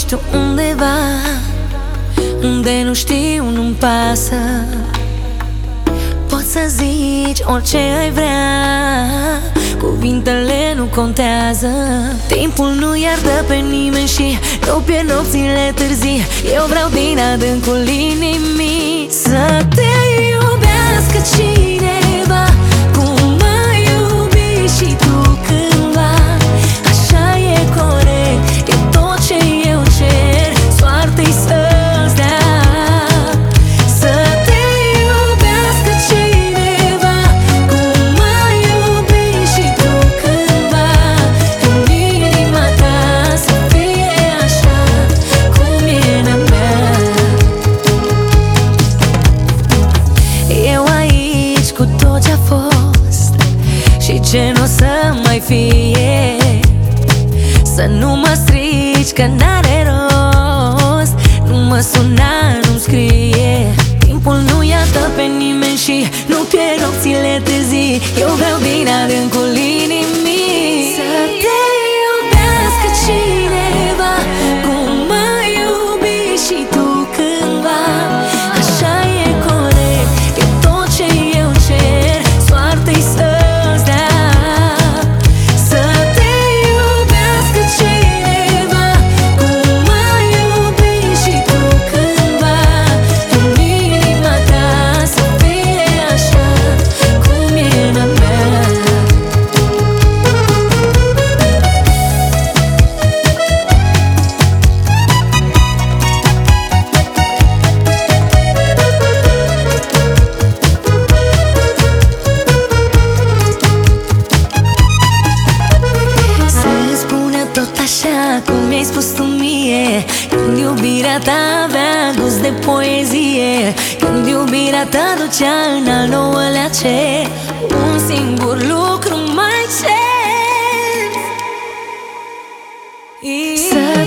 tu undeva unde nu știu, nu-mi pasă. Poți să zici orice ai vrea, cuvintele nu contează. Timpul nu iartă pe nimeni și nu pierd nopțile târzii. Eu vreau din adâncul inimii să te iubească cineva cum m-ai iubit și tu cândva. Așa e corect, e tot ce eu cer, soartă-i să-ți dea. Să te iubească cineva cum m-ai iubit și tu cândva. În inima ta să fie așa cum e în a mea. Eu aici cu tot ce-a fost și ce n-o să mai fie. Să nu mă strici că n-are rost, nu mă suna, nu-mi scrie. Timpul nu iartă pe nimeni și nu pierd nopțile târzii. Eu vreau din adâncul inimii să te iubească cineva cum m-ai iubit și tu cândva. Așa e corect, e tot ce eu cer, soartă-i să-ți dea. Să te iubească cineva cum m-ai iubit și tu cândva. În inima ta să fie așa cum e în a mea. Să-ți spună tot așa cum mi-ai spus tu mie, când iubirea ta avea gust de poezie, când iubirea ta ducea în al nouălea cer. Un singur lucru mai cer, să